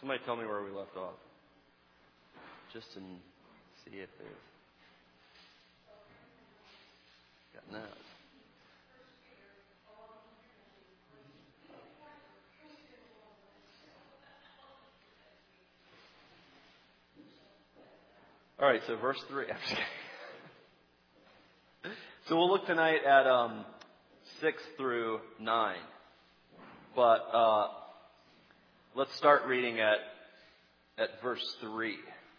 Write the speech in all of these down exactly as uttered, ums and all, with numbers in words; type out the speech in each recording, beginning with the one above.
Somebody tell me where we left off. Just to see if there's... Got notes. All right, so verse three. I'm just kidding. So we'll look tonight at um, six through nine. But uh, let's start reading at at verse three.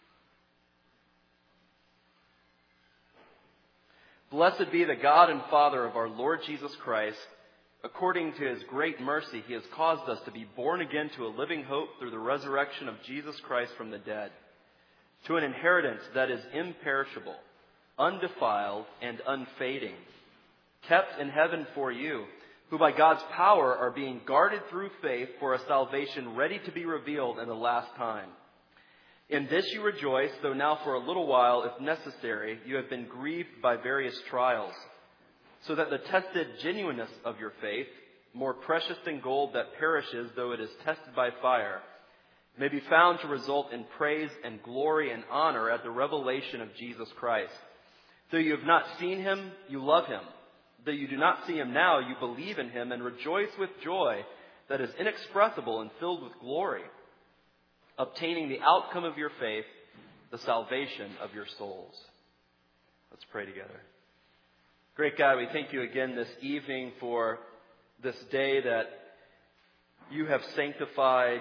Blessed be the God and Father of our Lord Jesus Christ. According to His great mercy, He has caused us to be born again to a living hope through the resurrection of Jesus Christ from the dead, to an inheritance that is imperishable, undefiled, and unfading, kept in heaven for you, who by God's power are being guarded through faith for a salvation ready to be revealed in the last time. In this you rejoice, though now for a little while, if necessary, you have been grieved by various trials, so that the tested genuineness of your faith, more precious than gold that perishes though it is tested by fire, may be found to result in praise and glory and honor at the revelation of Jesus Christ. Though you have not seen Him, you love Him. Though you do not see Him now, you believe in Him and rejoice with joy that is inexpressible and filled with glory, obtaining the outcome of your faith, the salvation of your souls. Let's pray together. Great God, we thank You again this evening for this day that You have sanctified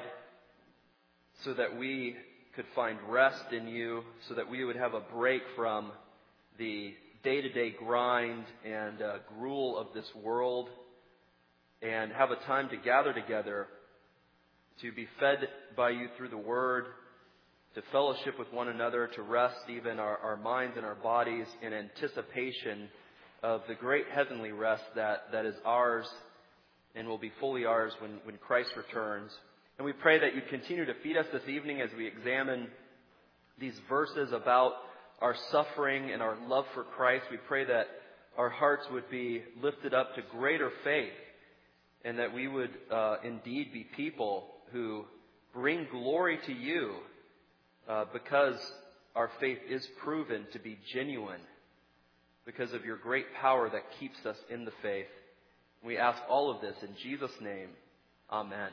so that we could find rest in You, so that we would have a break from the day-to-day grind and uh, gruel of this world, and have a time to gather together to be fed by You through the Word, to fellowship with one another, to rest even our, our minds and our bodies in anticipation of the great heavenly rest that, that is ours and will be fully ours when, when Christ returns. And we pray that You continue to feed us this evening as we examine these verses about our suffering and our love for Christ. We pray that our hearts would be lifted up to greater faith, and that we would uh, indeed be people who bring glory to You uh, because our faith is proven to be genuine, because of Your great power that keeps us in the faith. We ask all of this in Jesus' name. Amen.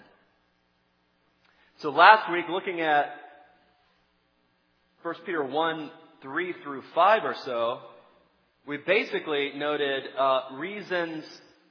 So last week, looking at First Peter one, three through five or so, we basically noted uh, reasons,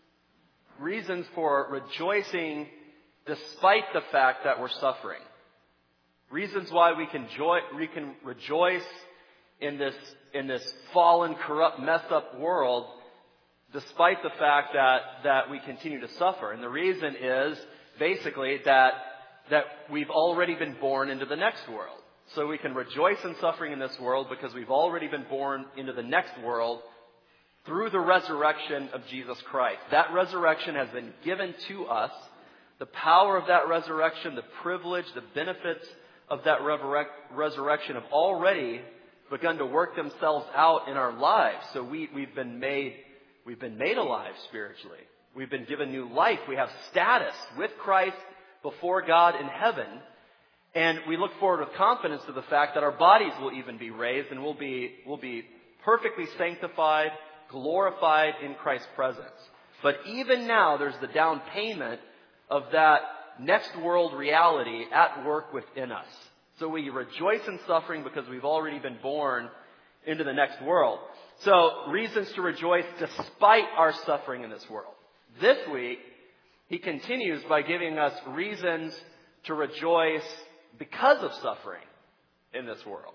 reasons for rejoicing despite the fact that we're suffering. Reasons why we can, joy, we can rejoice in this, in this fallen, corrupt, messed up world despite the fact that, that we continue to suffer. And the reason is basically that that we've already been born into the next world. So we can rejoice in suffering in this world because we've already been born into the next world through the resurrection of Jesus Christ. That resurrection has been given to us. The power of that resurrection, the privilege, the benefits of that resurrection have already begun to work themselves out in our lives. So we, we've been made, we've been made alive spiritually. We've been given new life. We have status with Christ before God in heaven, and we look forward with confidence to the fact that our bodies will even be raised and will be will be perfectly sanctified, glorified in Christ's presence. But even now, there's the down payment of that next world reality at work within us. So we rejoice in suffering because we've already been born into the next world. So reasons to rejoice despite our suffering in this world. This week, he continues by giving us reasons to rejoice because of suffering in this world.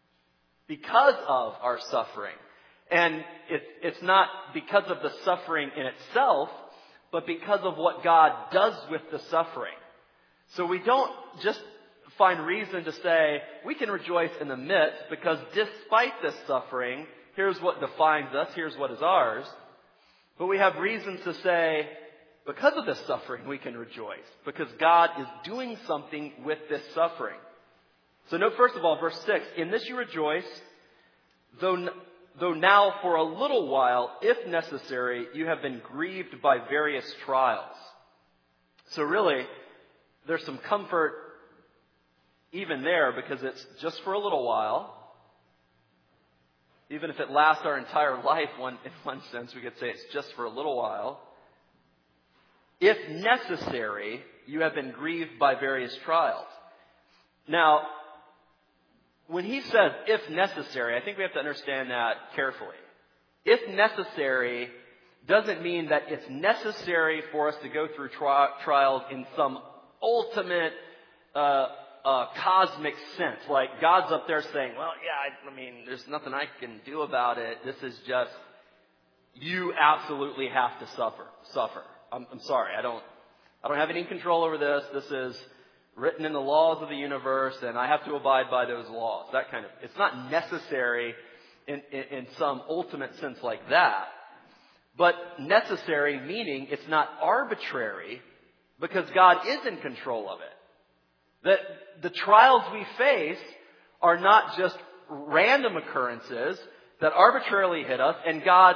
Because of our suffering. And it, it's not because of the suffering in itself, but because of what God does with the suffering. So we don't just find reason to say we can rejoice in the midst because despite this suffering, here's what defines us, here's what is ours. But we have reasons to say, because of this suffering, we can rejoice. Because God is doing something with this suffering. So note first of all, verse six, in this you rejoice, though, though now for a little while, if necessary, you have been grieved by various trials. So really, there's some comfort even there, because it's just for a little while. Even if it lasts our entire life, one, in one sense, we could say it's just for a little while. If necessary, you have been grieved by various trials. Now, when he says, if necessary, I think we have to understand that carefully. If necessary doesn't mean that it's necessary for us to go through tri- trials in some ultimate uh, uh, cosmic sense. Like God's up there saying, well, yeah, I, I mean, there's nothing I can do about it. This is just, you absolutely have to suffer. Suffer. I'm, I'm sorry. I don't, I don't have any control over this. This is written in the laws of the universe, and I have to abide by those laws. That kind of, it's not necessary in, in, in some ultimate sense like that. But necessary meaning it's not arbitrary because God is in control of it. That the trials we face are not just random occurrences that arbitrarily hit us, and God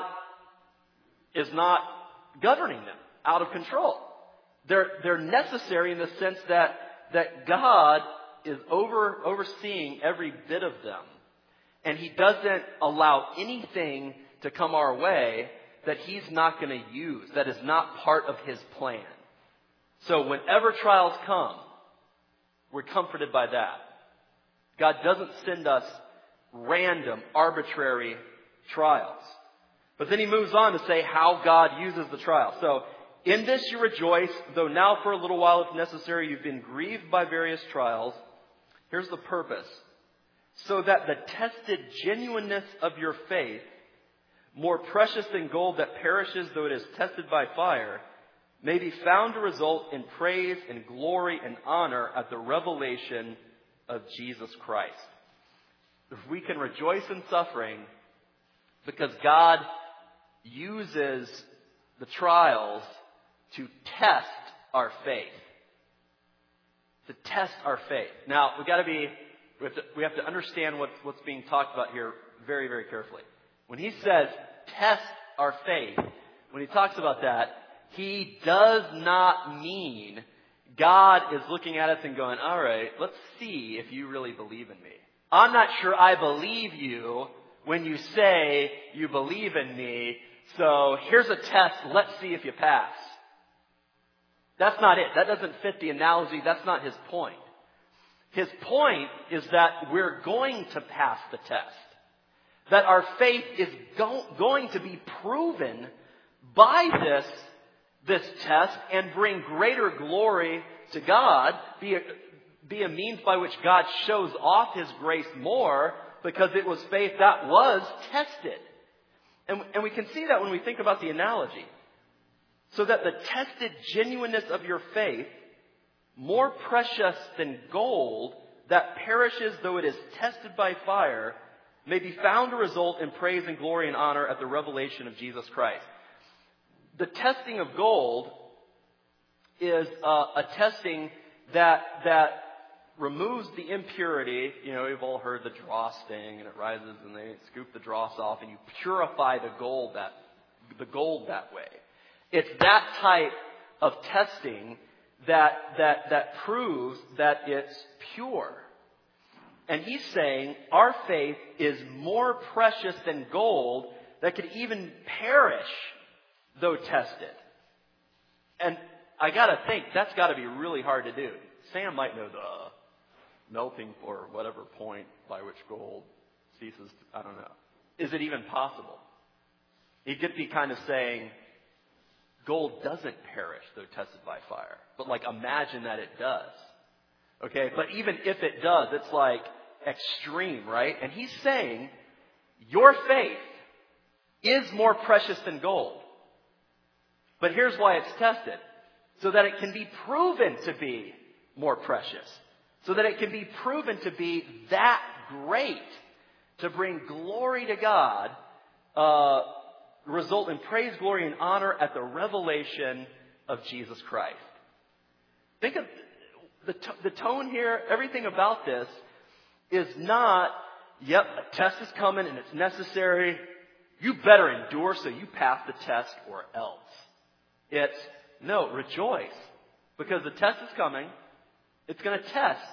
is not governing them out of control. They're, they're necessary in the sense that, that God is over, overseeing every bit of them. And He doesn't allow anything to come our way that He's not going to use, that is not part of His plan. So whenever trials come, we're comforted by that. God doesn't send us random, arbitrary trials. But then He moves on to say how God uses the trial. So, in this you rejoice, though now for a little while, if necessary, you've been grieved by various trials. Here's the purpose. So that the tested genuineness of your faith, more precious than gold that perishes though it is tested by fire, may be found to result in praise and glory and honor at the revelation of Jesus Christ. If we can rejoice in suffering because God uses the trials to test our faith. To test our faith. Now, we've got to be, we have to, we have to understand what, what's being talked about here very, very carefully. When he says, test our faith, when he talks about that, he does not mean God is looking at us and going, all right, let's see if you really believe in me. I'm not sure I believe you when you say you believe in me, so here's a test, let's see if you pass. That's not it. That doesn't fit the analogy. That's not his point. His point is that we're going to pass the test. That our faith is go- going to be proven by this, this test and bring greater glory to God, be a, be a means by which God shows off His grace more because it was faith that was tested. And, and we can see that when we think about the analogy. So that the tested genuineness of your faith, more precious than gold that perishes though it is tested by fire, may be found to result in praise and glory and honor at the revelation of Jesus Christ. The testing of gold is uh, a testing that that removes the impurity. You know, we've all heard the dross thing, and it rises and they scoop the dross off, and you purify the gold that the gold that way. It's that type of testing that that that proves that it's pure. And he's saying our faith is more precious than gold that could even perish though tested. And I gotta think, that's gotta be really hard to do. Sam might know the melting or whatever point by which gold ceases, I don't know. Is it even possible? He could be kind of saying, gold doesn't perish though tested by fire. But like imagine that it does. Okay, but even if it does, it's like extreme, right? And he's saying, your faith is more precious than gold. But here's why it's tested. So that it can be proven to be more precious. So that it can be proven to be that great. To bring glory to God. Uh, result in praise, glory, and honor at the revelation of Jesus Christ. Think of the, t- the tone here. Everything about this is not, yep, a test is coming and it's necessary. You better endure so you pass the test or else. It's, no, rejoice. Because the test is coming. It's going to test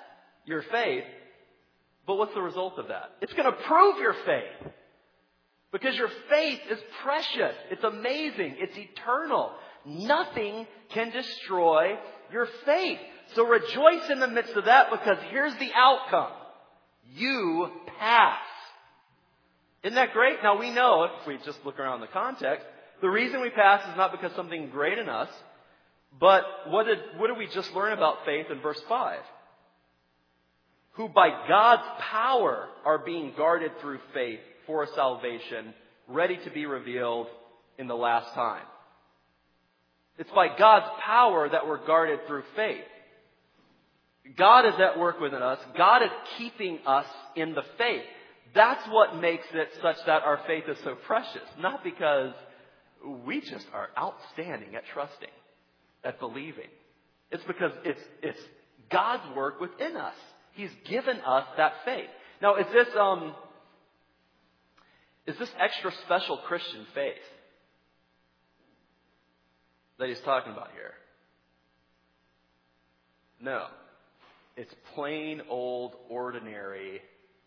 your faith. But what's the result of that? It's going to prove your faith. Because your faith is precious. It's amazing. It's eternal. Nothing can destroy your faith. So rejoice in the midst of that, because here's the outcome. You pass. Isn't that great? Now we know, if we just look around the context, the reason we pass is not because something great in us, but what did, what did we just learn about faith in verse five? Who by God's power are being guarded through faith for salvation, ready to be revealed in the last time. It's by God's power that we're guarded through faith. God is at work within us. God is keeping us in the faith. That's what makes it such that our faith is so precious. Not because we just are outstanding at trusting, at believing. It's because it's, it's God's work within us. He's given us that faith. Now, is this, um, is this extra special Christian faith that he's talking about here? No. It's plain old, ordinary,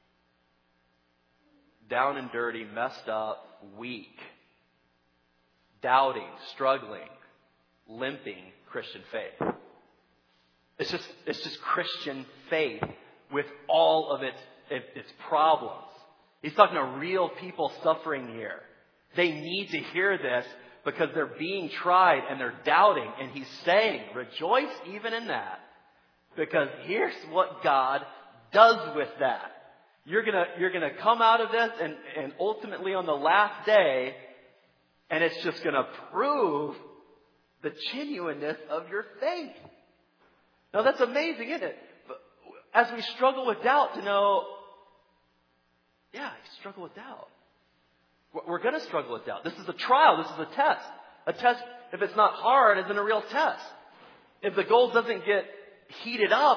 down and dirty, messed up, weak, doubting, struggling, limping Christian faith. It's just, it's just Christian faith with all of its, its problems. He's talking to real people suffering here. They need to hear this because they're being tried and they're doubting. And he's saying, rejoice even in that. Because here's what God does with that. You're gonna, you're gonna come out of this and, and ultimately on the last day, and it's just gonna prove the genuineness of your faith. Now that's amazing, isn't it? But as we struggle with doubt to know, yeah, I struggle with doubt. We're going to struggle with doubt. This is a trial. This is a test. A test, if it's not hard, isn't a real test. If the gold doesn't get heated up,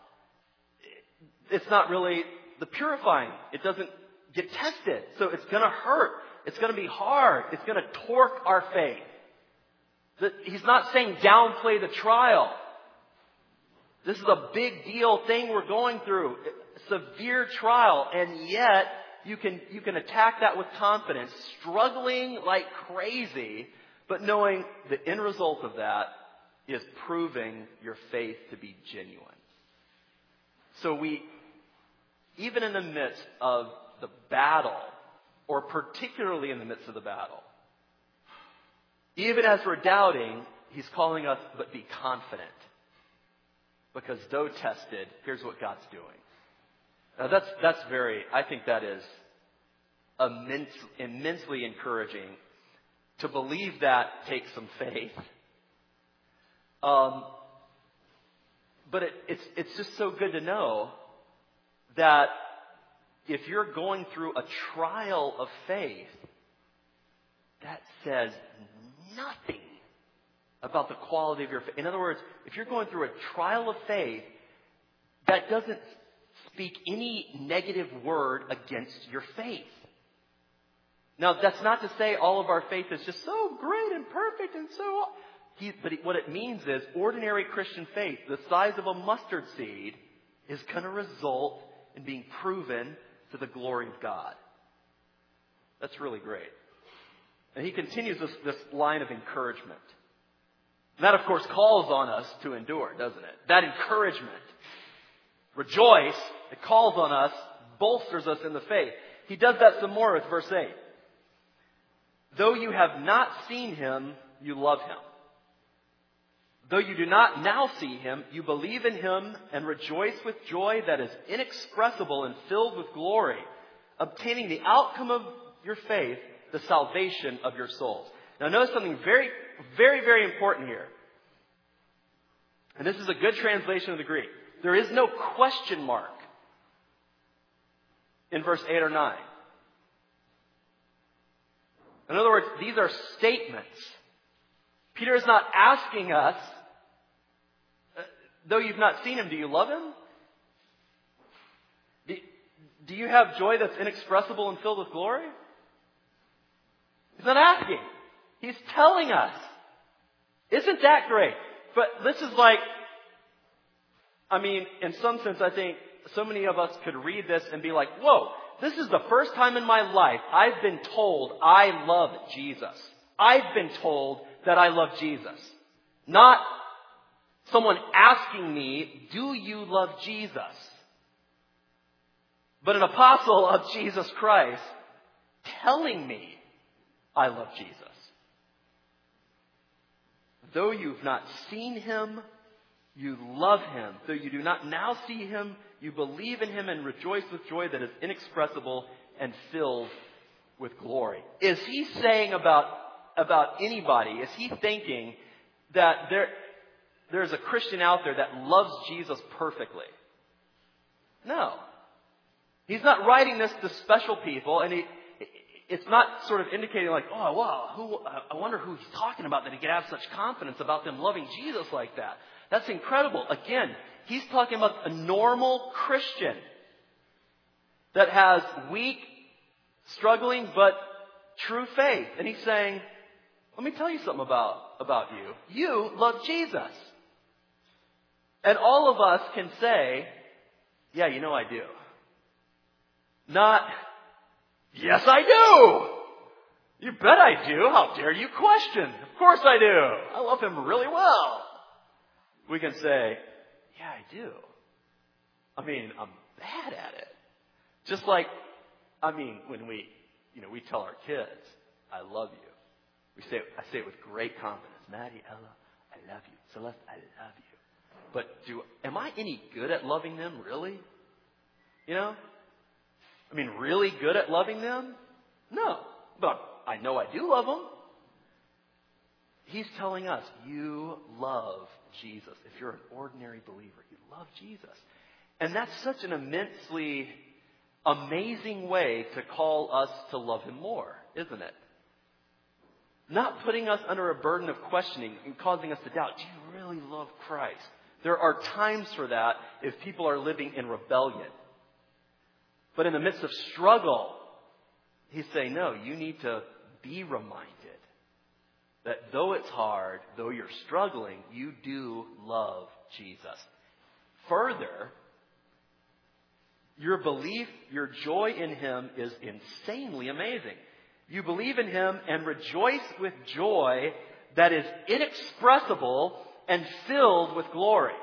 it's not really the purifying. It doesn't get tested. So it's going to hurt. It's going to be hard. It's going to torque our faith. He's not saying downplay the trial. This is a big deal thing we're going through. Severe trial. And yet, you can, you can attack that with confidence, struggling like crazy, but knowing the end result of that is proving your faith to be genuine. So we, even in the midst of the battle, or particularly in the midst of the battle, even as we're doubting, he's calling us, but be confident. Because though tested, here's what God's doing. Now that's, that's very, I think that is immense, immensely encouraging. To believe that takes some faith. Um, but it, it's, it's just so good to know that if you're going through a trial of faith, that says nothing about the quality of your faith. In other words, if you're going through a trial of faith, that doesn't speak any negative word against your faith. Now, that's not to say all of our faith is just so great and perfect and so... He, but what it means is ordinary Christian faith, the size of a mustard seed, is going to result in being proven to the glory of God. That's really great. And he continues this, this line of encouragement. And that, of course, calls on us to endure, doesn't it? That encouragement. Rejoice. It calls on us, bolsters us in the faith. He does that some more with verse eight. Though you have not seen him, you love him. Though you do not now see him, you believe in him and rejoice with joy that is inexpressible and filled with glory, obtaining the outcome of your faith, the salvation of your souls. Now notice something very, very, very important here. And this is a good translation of the Greek. There is no question mark in verse eight or nine. In other words, these are statements. Peter is not asking us, though you've not seen him, do you love him? Do, do you have joy that's inexpressible and filled with glory? He's not asking. He's telling us. Isn't that great? But this is like, I mean, in some sense, I think so many of us could read this and be like, whoa, this is the first time in my life I've been told I love Jesus. I've been told that I love Jesus. Not someone asking me, do you love Jesus? But an apostle of Jesus Christ telling me I love Jesus. Though you've not seen him, you love him. Though you do not now see him, you believe in him and rejoice with joy that is inexpressible and filled with glory. Is he saying about, about anybody, is he thinking that there, there's a Christian out there that loves Jesus perfectly? No. He's not writing this to special people, and he, it's not sort of indicating like, oh, wow, who, I wonder who he's talking about that he could have such confidence about them loving Jesus like that. That's incredible. Again, he's talking about a normal Christian that has weak, struggling, but true faith. And he's saying, let me tell you something about, about you. You love Jesus. And all of us can say, yeah, you know I do. Not, yes, I do. You bet I do. How dare you question? Of course I do. I love him really well. We can say, yeah, I do. I mean, I'm bad at it. Just like, I mean, when we, you know, we tell our kids, I love you. We say, I say it with great confidence. Maddie, Ella, I love you. Celeste, I love you. But do, am I any good at loving them, really? You know? I mean, really good at loving them? No. But I know I do love them. He's telling us, you love Jesus. If you're an ordinary believer, you love Jesus. And that's such an immensely amazing way to call us to love him more, isn't it? Not putting us under a burden of questioning and causing us to doubt, do you really love Christ? There are times for that if people are living in rebellion. But in the midst of struggle, he's saying, no, you need to be reminded that though it's hard, though you're struggling, you do love Jesus. Further, your belief, your joy in him is insanely amazing. You believe in him and rejoice with joy that is inexpressible and filled with glory.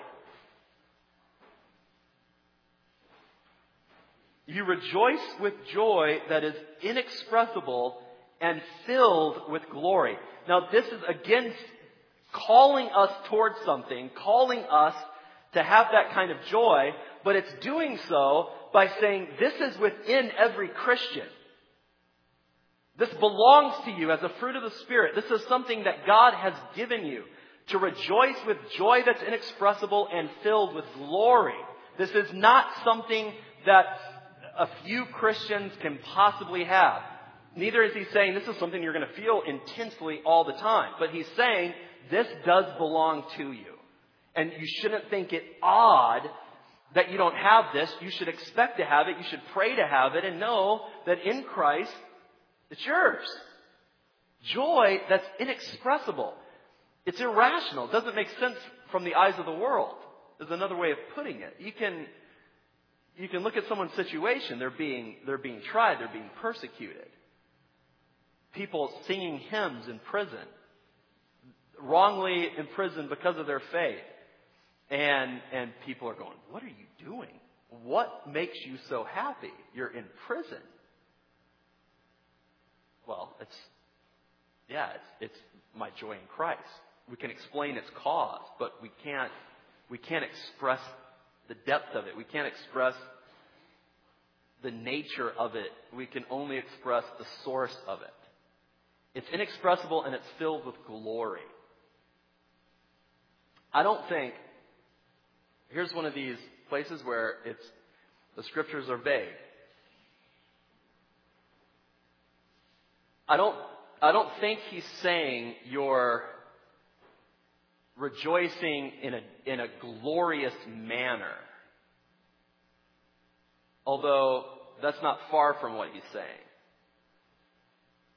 You rejoice with joy that is inexpressible and filled with glory. Now, this is again calling us towards something, calling us to have that kind of joy, but it's doing so by saying this is within every Christian. This belongs to you as a fruit of the Spirit. This is something that God has given you to rejoice with joy that's inexpressible and filled with glory. This is not something that a few Christians can possibly have. Neither is he saying this is something you're going to feel intensely all the time. But he's saying this does belong to you. And you shouldn't think it odd that you don't have this. You should expect to have it. You should pray to have it and know that in Christ, it's yours. Joy that's inexpressible. It's irrational. It doesn't make sense from the eyes of the world, is another way of putting it. You can, you can look at someone's situation. They're being, they're being tried. They're being persecuted. People singing hymns in prison, wrongly imprisoned because of their faith. And, and people are going, what are you doing? What makes you so happy? You're in prison. Well, it's, yeah, it's, it's my joy in Christ. We can explain its cause, but we can't, we can't express the depth of it. We can't express the nature of it. We can only express the source of it. It's inexpressible and it's filled with glory. I don't think, here's one of these places where it's, the scriptures are vague. I don't, I don't think he's saying you're rejoicing in a, in a glorious manner. Although that's not far from what he's saying.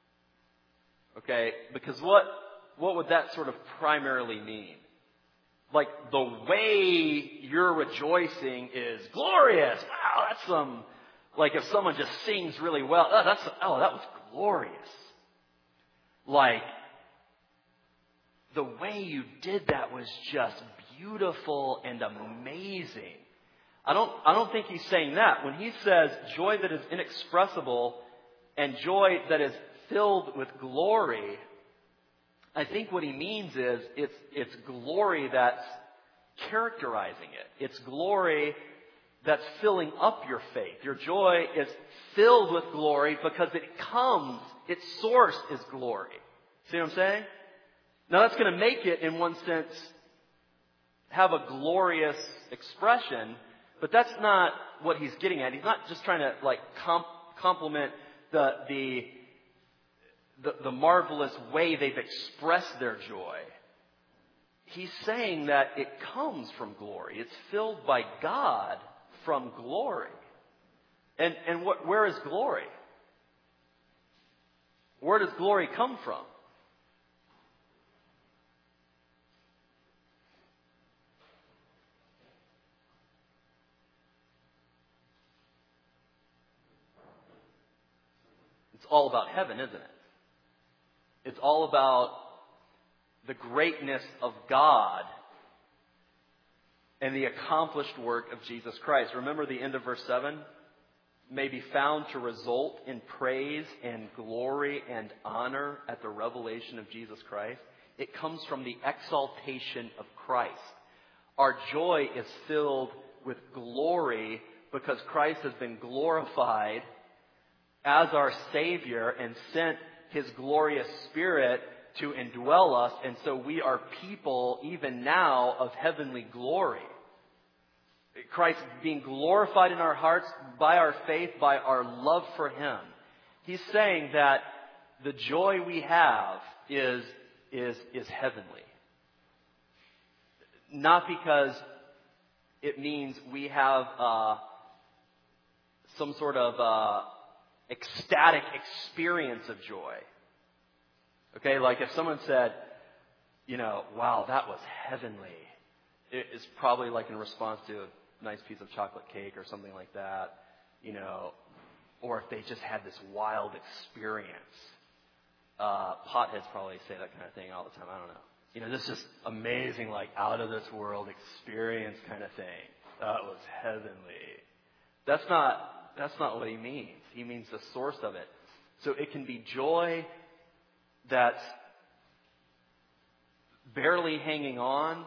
Okay, because what, what would that sort of primarily mean? like the way you're rejoicing is glorious. Wow, that's some, like if someone just sings really well, oh, that's, oh, that was glorious. Like, the way you did that was just beautiful and amazing. I don't, I don't think he's saying that. When he says joy that is inexpressible and joy that is filled with glory, I think what he means is it's, it's glory that's characterizing it. It's glory that's filling up your faith. Your joy is filled with glory because it comes, its source is glory. See what I'm saying? Now that's going to make it, in one sense, have a glorious expression, but that's not what he's getting at. He's not just trying to like comp- compliment the, the the the marvelous way they've expressed their joy. He's saying that it comes from glory. It's filled by God from glory. And and what where is glory? Where does glory come from? It's all about heaven, isn't it? It's all about the greatness of God and the accomplished work of Jesus Christ. Remember the end of verse seven? May be found to result in praise and glory and honor at the revelation of Jesus Christ. It comes from the exaltation of Christ. Our joy is filled with glory because Christ has been glorified as our Savior and sent His glorious Spirit to indwell us. And so we are people even now of heavenly glory. Christ being glorified in our hearts by our faith, by our love for Him. He's saying that the joy we have is, is, is heavenly. Not because it means we have uh, some sort of uh, ecstatic experience of joy. Okay, like if someone said, you know, wow, that was heavenly. It's probably like in response to a nice piece of chocolate cake or something like that, you know, or if they just had this wild experience. Uh, potheads probably say that kind of thing all the time. I don't know. You know, this just amazing, like out of this world experience kind of thing. That was heavenly. That's not, that's not what he means. He means the source of it. So it can be joy that's barely hanging on,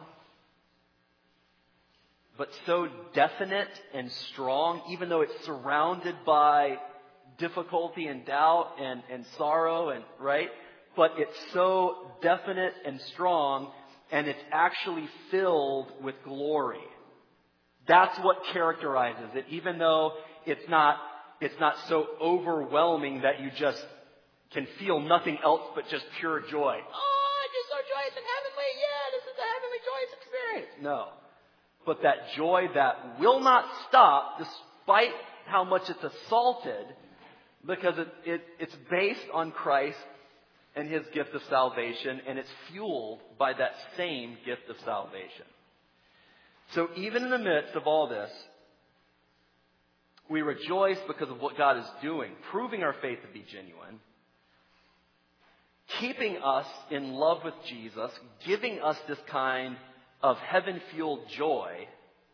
but so definite and strong, even though it's surrounded by difficulty and doubt and, and sorrow, and right? But it's so definite and strong, and it's actually filled with glory. That's what characterizes it, even though it's not, it's not so overwhelming that you just can feel nothing else but just pure joy. Oh, I'm just so joyous and heavenly. Yeah, this is a heavenly joyous experience. No. But that joy that will not stop despite how much it's assaulted, because it, it, it's based on Christ and His gift of salvation, and it's fueled by that same gift of salvation. So even in the midst of all this, we rejoice because of what God is doing, proving our faith to be genuine, keeping us in love with Jesus, giving us this kind of heaven-fueled joy,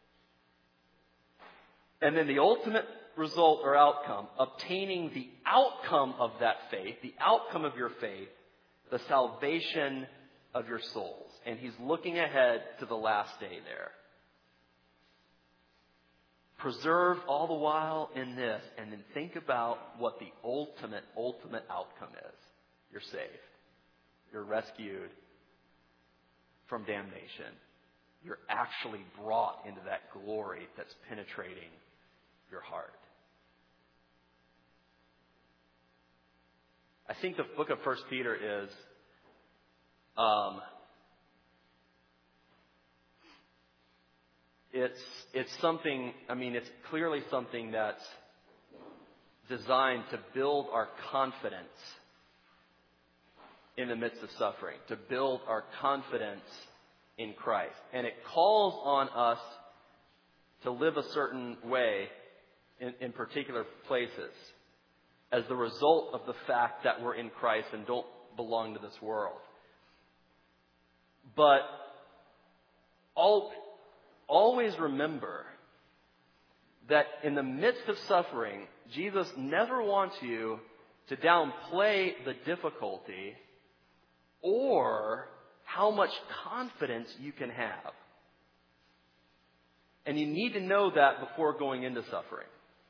and then the ultimate result or outcome, obtaining the outcome of that faith, the outcome of your faith, the salvation of your souls. And He's looking ahead to the last day there. Preserve all the while in this, and then think about what the ultimate, ultimate outcome is. You're saved. You're rescued from damnation. You're actually brought into that glory that's penetrating your heart. I think the book of First Peter is um, it's it's something, I mean, it's clearly something that's designed to build our confidence in the midst of suffering, to build our confidence in Christ. And it calls on us to live a certain way in, in particular places as the result of the fact that we're in Christ and don't belong to this world. But all, always remember that in the midst of suffering, Jesus never wants you to downplay the difficulty or how much confidence you can have. And you need to know that before going into suffering.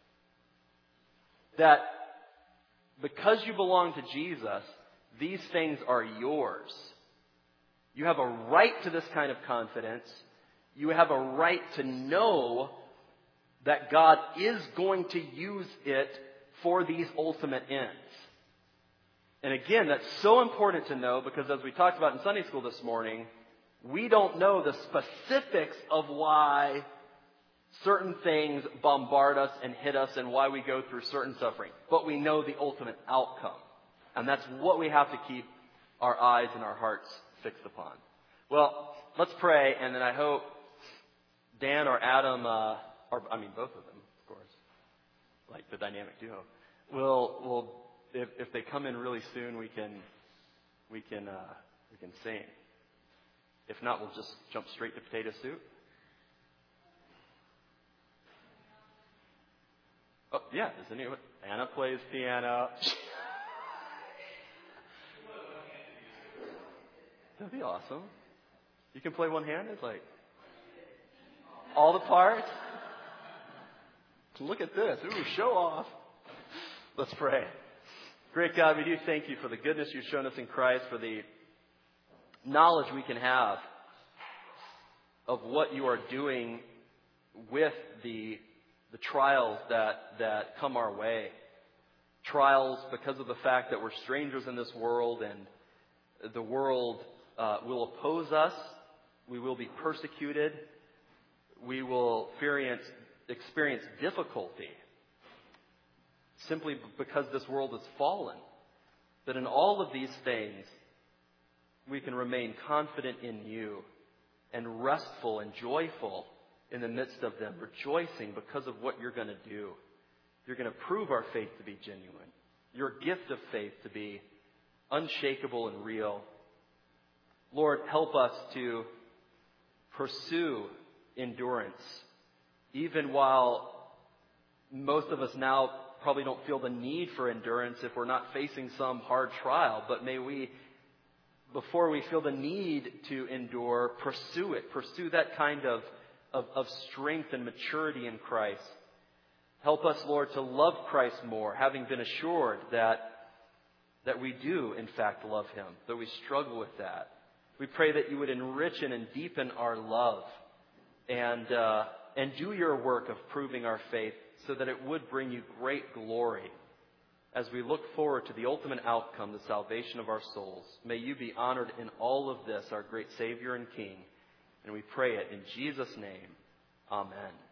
That because you belong to Jesus, these things are yours. You have a right to this kind of confidence. You have a right to know that God is going to use it for these ultimate ends. And again, that's so important to know because as we talked about in Sunday school this morning, we don't know the specifics of why certain things bombard us and hit us and why we go through certain suffering. But we know the ultimate outcome. And that's what we have to keep our eyes and our hearts fixed upon. Well, let's pray, and then I hope Dan or Adam, uh, or I mean both of them, of course, like the dynamic duo, will will if if they come in really soon, we can we can uh, we can sing. If not, we'll just jump straight to potato soup. Oh yeah, does anyone? Anna plays piano. That'd be awesome. You can play one hand? It's like all the parts? Look at this. Ooh, show off. Let's pray. Great God, we do thank you for the goodness you've shown us in Christ, for the knowledge we can have of what you are doing with the, the trials that, that come our way. Trials because of the fact that we're strangers in this world and the world uh, will oppose us. We will be persecuted. We will experience, experience difficulty simply because this world is fallen. But in all of these things, we can remain confident in you and restful and joyful in the midst of them, rejoicing because of what you're going to do. You're going to prove our faith to be genuine, your gift of faith to be unshakable and real. Lord, help us to pursue endurance, even while most of us now probably don't feel the need for endurance if we're not facing some hard trial. But may we, before we feel the need to endure, pursue it. Pursue that kind of, of, of strength and maturity in Christ. Help us, Lord, to love Christ more, having been assured that, that we do, in fact, love Him, that we struggle with that. We pray that you would enrich and deepen our love and uh, and do your work of proving our faith so that it would bring you great glory as we look forward to the ultimate outcome, the salvation of our souls. May you be honored in all of this, our great Savior and King. And we pray it in Jesus' name. Amen.